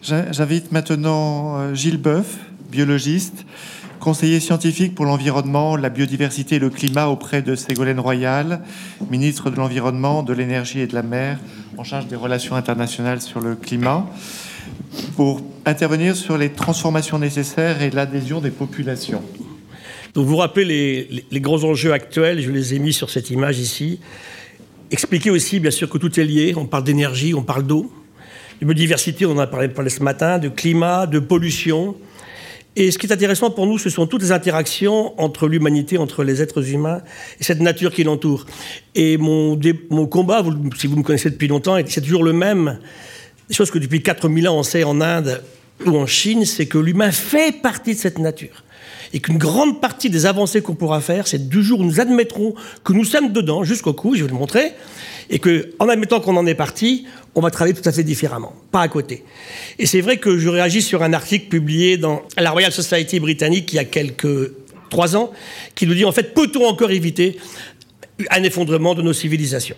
J'invite maintenant Gilles Boeuf, biologiste, conseiller scientifique pour l'environnement, la biodiversité et le climat auprès de Ségolène Royal, ministre de l'Environnement, de l'Énergie et de la Mer, en charge des relations internationales sur le climat, pour intervenir sur les transformations nécessaires et l'adhésion des populations. Donc vous rappelez les grands enjeux actuels, je les ai mis sur cette image ici. Expliquer aussi, bien sûr, que tout est lié. On parle d'énergie, on parle d'eau, de biodiversité, on en a parlé ce matin, de climat, de pollution. Et ce qui est intéressant pour nous, ce sont toutes les interactions entre l'humanité, entre les êtres humains et cette nature qui l'entoure. Et mon combat, si vous me connaissez depuis longtemps, c'est toujours le même. Des choses que depuis 4000 ans on sait en Inde ou en Chine, c'est que l'humain fait partie de cette nature. Et qu'une grande partie des avancées qu'on pourra faire, c'est du jour où nous admettrons que nous sommes dedans, jusqu'au cou, je vais vous le montrer, et qu'en admettant qu'on en est parti, on va travailler tout à fait différemment, pas à côté. Et c'est vrai que je réagis sur un article publié dans la Royal Society britannique il y a 3 ans, qui nous dit en fait, peut-on encore éviter un effondrement de nos civilisations?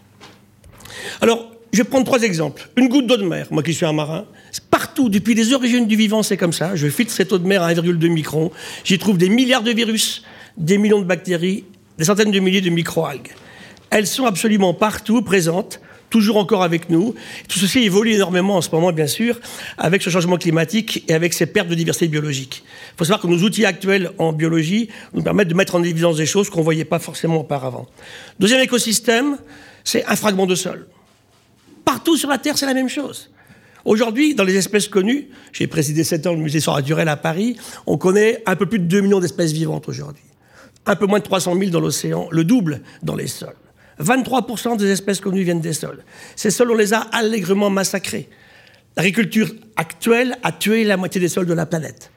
Alors, je vais prendre 3 exemples. Une goutte d'eau de mer, moi qui suis un marin, partout, depuis les origines du vivant, c'est comme ça. Je filtre cette eau de mer à 1,2 micron. J'y trouve des milliards de virus, des millions de bactéries, des centaines de milliers de microalgues. Elles sont absolument partout, présentes, toujours encore avec nous. Tout ceci évolue énormément en ce moment, bien sûr, avec ce changement climatique et avec ces pertes de diversité biologique. Il faut savoir que nos outils actuels en biologie nous permettent de mettre en évidence des choses qu'on ne voyait pas forcément auparavant. Deuxième écosystème, c'est un fragment de sol. Partout sur la Terre, c'est la même chose. Aujourd'hui, dans les espèces connues, j'ai présidé 7 ans le musée Histoire naturelle à Paris, on connaît un peu plus de 2 millions d'espèces vivantes aujourd'hui. Un peu moins de 300 000 dans l'océan, le double dans les sols. 23% des espèces connues viennent des sols. Ces sols, on les a allègrement massacrés. L'agriculture actuelle a tué la moitié des sols de la planète.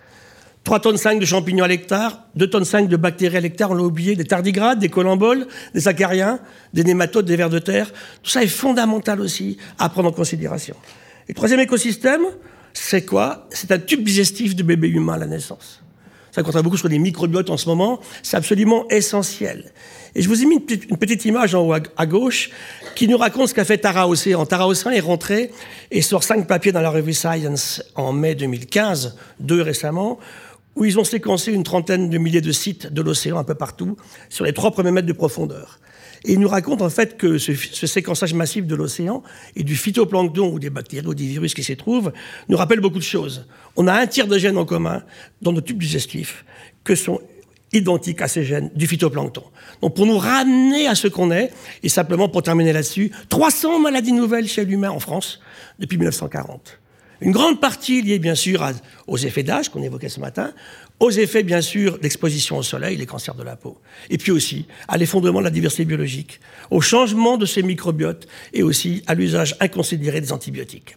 3,5 tonnes de champignons à l'hectare, 2,5 tonnes de bactéries à l'hectare, on l'a oublié, des tardigrades, des colamboles, des acariens, des nématodes, des vers de terre. Tout ça est fondamental aussi à prendre en considération. Et le troisième écosystème, c'est quoi? C'est un tube digestif de bébé humain à la naissance. Ça compte beaucoup sur les microbiotes en ce moment, c'est absolument essentiel. Et je vous ai mis une petite image en haut à gauche qui nous raconte ce qu'a fait Tara Océan. Tara Océan est rentré et sort 5 papiers dans la revue Science en mai 2015, 2 récemment, où ils ont séquencé une trentaine de milliers de sites de l'océan un peu partout, sur les 3 premiers mètres de profondeur. Et ils nous racontent en fait que ce séquençage massif de l'océan et du phytoplancton ou des bactéries ou des virus qui s'y trouvent nous rappelle beaucoup de choses. On a un tiers de gènes en commun dans nos tubes digestifs que sont identiques à ces gènes du phytoplancton. Donc pour nous ramener à ce qu'on est, et simplement pour terminer là-dessus, 300 maladies nouvelles chez l'humain en France depuis 1940. Une grande partie liée, bien sûr, aux effets d'âge qu'on évoquait ce matin, aux effets, bien sûr, d'exposition au soleil, les cancers de la peau, et puis aussi à l'effondrement de la diversité biologique, au changement de ces microbiotes et aussi à l'usage inconsidéré des antibiotiques.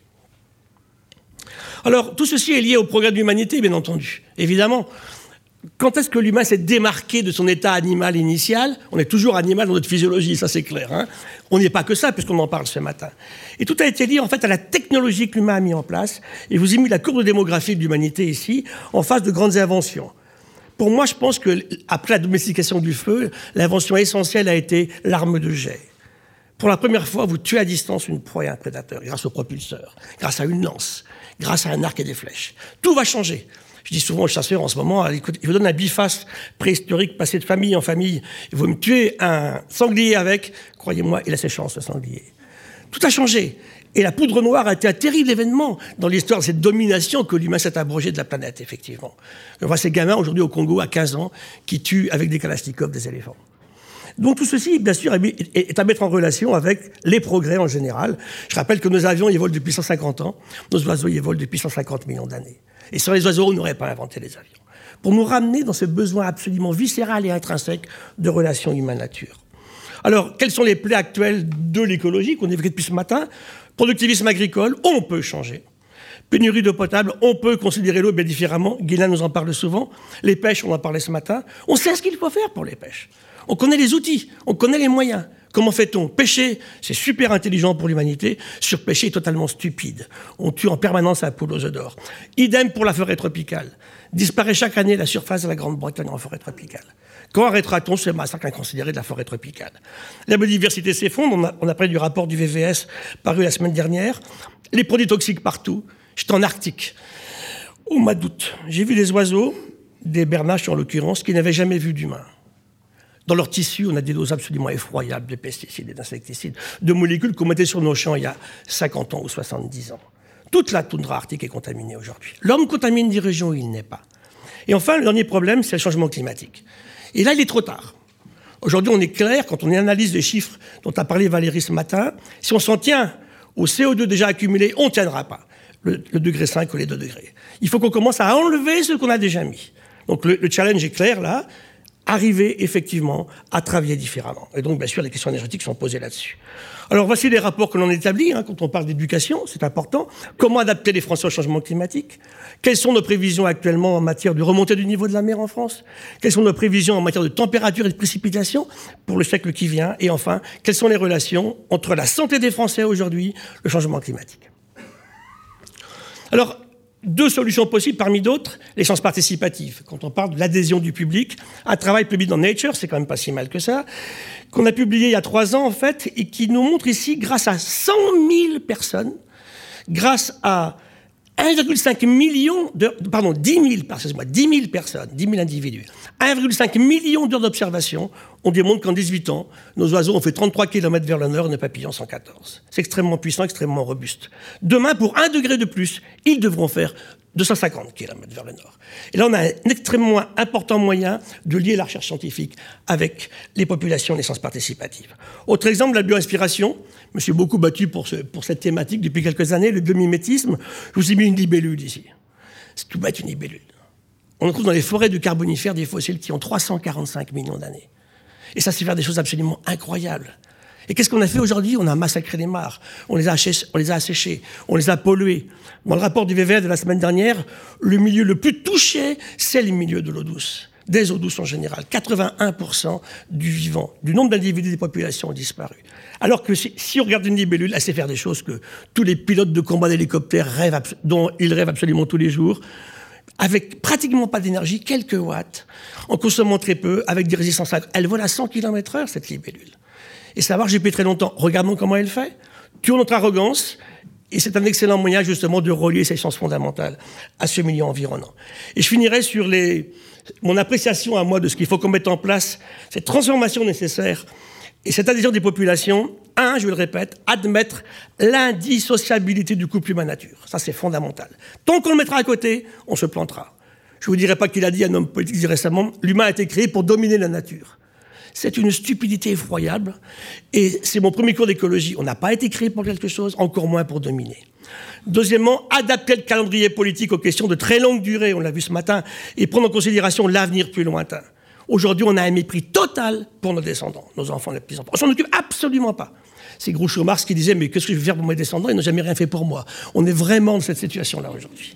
Alors, tout ceci est lié au progrès de l'humanité, bien entendu, évidemment. Quand est-ce que l'humain s'est démarqué de son état animal initial? On est toujours animal dans notre physiologie, ça c'est clair. Hein, on n'y est pas que ça, puisqu'on en parle ce matin. Et tout a été lié en fait à la technologie que l'humain a mis en place. Et je vous ai mis la courbe démographique de l'humanité ici, en face de grandes inventions. Pour moi, je pense qu'après la domestication du feu, l'invention essentielle a été l'arme de jet. Pour la première fois, vous tuez à distance une proie et un prédateur, grâce au propulseur, grâce à une lance, grâce à un arc et des flèches. Tout va changer. Je dis souvent aux chasseurs en ce moment, écoute, il vous donne un biface préhistorique passé de famille en famille, et vous me tuez un sanglier avec, croyez-moi, il a ses chances, le sanglier. Tout a changé. Et la poudre noire a été un terrible événement dans l'histoire de cette domination que l'humain s'est abrogé de la planète, effectivement. On voit ces gamins aujourd'hui au Congo à 15 ans qui tuent avec des kalachnikovs des éléphants. Donc tout ceci, bien sûr, est à mettre en relation avec les progrès en général. Je rappelle que nos avions, ils volent depuis 150 ans, nos oiseaux, ils volent depuis 150 millions d'années. Et sans les oiseaux, on n'aurait pas inventé les avions. Pour nous ramener dans ce besoin absolument viscéral et intrinsèque de relations humain-nature. Alors, quelles sont les plaies actuelles de l'écologie qu'on évoquait depuis ce matin? Productivisme agricole, on peut changer. Pénurie d'eau potable, on peut considérer l'eau bien différemment. Guilain nous en parle souvent. Les pêches, on en parlait ce matin. On sait ce qu'il faut faire pour les pêches. On connaît les outils, on connaît les moyens. Comment fait-on? Pêcher, c'est super intelligent pour l'humanité. Surpêcher est totalement stupide. On tue en permanence la poule aux œufs d'or. Idem pour la forêt tropicale. Disparaît chaque année la surface de la Grande-Bretagne en forêt tropicale. Quand arrêtera-t-on ce massacre inconsidéré de la forêt tropicale? La biodiversité s'effondre. On a parlé du rapport du VVS paru la semaine dernière. Les produits toxiques partout. J'étais en Arctique, au mois d'août. J'ai vu des oiseaux, des bernaches en l'occurrence, qui n'avaient jamais vu d'humains. Dans leur tissu, on a des doses absolument effroyables de pesticides et d'insecticides, de molécules qu'on mettait sur nos champs il y a 50 ans ou 70 ans. Toute la toundra arctique est contaminée aujourd'hui. L'homme contamine des régions où il n'est pas. Et enfin, le dernier problème, c'est le changement climatique. Et là, il est trop tard. Aujourd'hui, on est clair, quand on analyse les chiffres dont a parlé Valérie ce matin, si on s'en tient au CO2 déjà accumulé, on ne tiendra pas le degré 5 ou les 2 degrés. Il faut qu'on commence à enlever ce qu'on a déjà mis. Donc le challenge est clair, là. Arriver effectivement à travailler différemment. Et donc, bien sûr, les questions énergétiques sont posées là-dessus. Alors, voici les rapports que l'on établit quand on parle d'éducation, c'est important. Comment adapter les Français au changement climatique? Quelles sont nos prévisions actuellement en matière de remontée du niveau de la mer en France? Quelles sont nos prévisions en matière de température et de précipitation pour le siècle qui vient? Et enfin, quelles sont les relations entre la santé des Français aujourd'hui, le changement climatique? Alors, 2 solutions possibles parmi d'autres, les sciences participatives. Quand on parle de l'adhésion du public, un travail publié dans Nature, c'est quand même pas si mal que ça, qu'on a publié il y a 3 ans en fait, et qui nous montre ici, grâce à 100 000 personnes, grâce à 1,5 million de... Pardon, 10 000 personnes, 10 000 individus, 1,5 million d'heures d'observation, on démontre qu'en 18 ans, nos oiseaux ont fait 33 km vers le nord et nos papillons 114. C'est extrêmement puissant, extrêmement robuste. Demain, pour 1 degré de plus, ils devront faire 250 km vers le nord. Et là, on a un extrêmement important moyen de lier la recherche scientifique avec les populations et les sciences participatives. Autre exemple, la bioinspiration. Je me suis beaucoup battu pour cette thématique depuis quelques années, le biomimétisme. Je vous ai mis une libellule ici. C'est tout bête, une libellule. On trouve dans les forêts du Carbonifère des fossiles qui ont 345 millions d'années. Et ça, c'est faire des choses absolument incroyables. Et qu'est-ce qu'on a fait aujourd'hui? On a massacré les mares, on les a asséchés, on les a pollués. Dans le rapport du VVF de la semaine dernière, le milieu le plus touché, c'est le milieu de l'eau douce, des eaux douces en général. 81% du vivant, du nombre d'individus des populations ont disparu. Alors que si on regarde une libellule, elle sait faire des choses que tous les pilotes de combat d'hélicoptères dont ils rêvent absolument tous les jours, avec pratiquement pas d'énergie, quelques watts, en consommant très peu, avec des résistances. Elle vole à 100 km/h, cette libellule. Et savoir, j'ai pris très longtemps. Regardons comment elle fait. Tuons notre arrogance. Et c'est un excellent moyen, justement, de relier ces sciences fondamentales à ce milieu environnant. Et je finirai sur mon appréciation à moi de ce qu'il faut qu'on mette en place, cette transformation nécessaire et cette adhésion des populations. Je le répète, admettre l'indissociabilité du couple humain-nature. Ça, c'est fondamental. Tant qu'on le mettra à côté, on se plantera. Je ne vous dirai pas qu'il a dit, un homme politique dit récemment, l'humain a été créé pour dominer la nature. C'est une stupidité effroyable. Et c'est mon premier cours d'écologie. On n'a pas été créé pour quelque chose, encore moins pour dominer. Deuxièmement, adapter le calendrier politique aux questions de très longue durée, on l'a vu ce matin, et prendre en considération l'avenir plus lointain. Aujourd'hui, on a un mépris total pour nos descendants, nos enfants, les petits-enfants. On s'en occupe absolument pas. C'est Groucho Marx qui disait « Mais qu'est-ce que je vais faire pour mes descendants? Ils n'ont jamais rien fait pour moi. » On est vraiment dans cette situation-là aujourd'hui.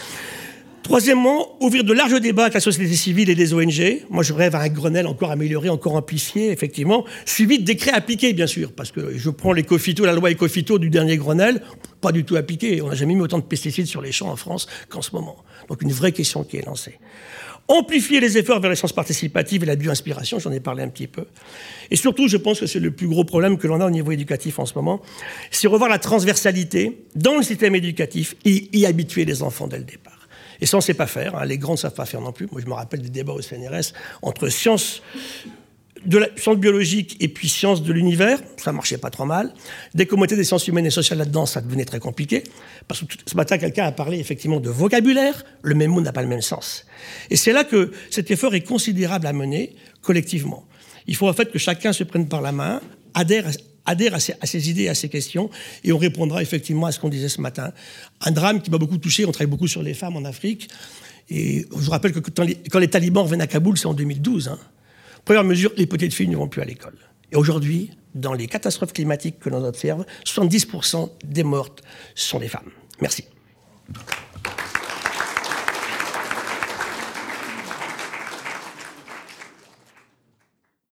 Troisièmement, ouvrir de larges débats avec la société civile et les ONG. Moi, je rêve à un Grenelle encore amélioré, encore amplifié, effectivement, suivi de décrets appliqués, bien sûr, parce que je prends la loi Écophyto du dernier Grenelle, pas du tout appliquée. On n'a jamais mis autant de pesticides sur les champs en France qu'en ce moment. Donc, une vraie question qui est lancée. Amplifier les efforts vers les sciences participatives et la bioinspiration, j'en ai parlé un petit peu. Et surtout, je pense que c'est le plus gros problème que l'on a au niveau éducatif en ce moment, c'est revoir la transversalité dans le système éducatif et y habituer les enfants dès le départ. Et ça, on ne sait pas faire. Les grands ne savent pas faire non plus. Moi, je me rappelle des débats au CNRS entre sciences biologiques et puis sciences de l'univers. Ça ne marchait pas trop mal. Dès qu'on mettait des sciences humaines et sociales là-dedans, ça devenait très compliqué. Parce que ce matin, quelqu'un a parlé effectivement de vocabulaire. Le même mot n'a pas le même sens. Et c'est là que cet effort est considérable à mener collectivement. Il faut en fait que chacun se prenne par la main, adhère à ces idées, à ces questions, et on répondra effectivement à ce qu'on disait ce matin. Un drame qui m'a beaucoup touché, on travaille beaucoup sur les femmes en Afrique, et je vous rappelle que quand les talibans reviennent à Kaboul, c'est en 2012. Première mesure, les petites filles ne vont plus à l'école. Et aujourd'hui, dans les catastrophes climatiques que l'on observe, 70% des mortes sont des femmes. Merci.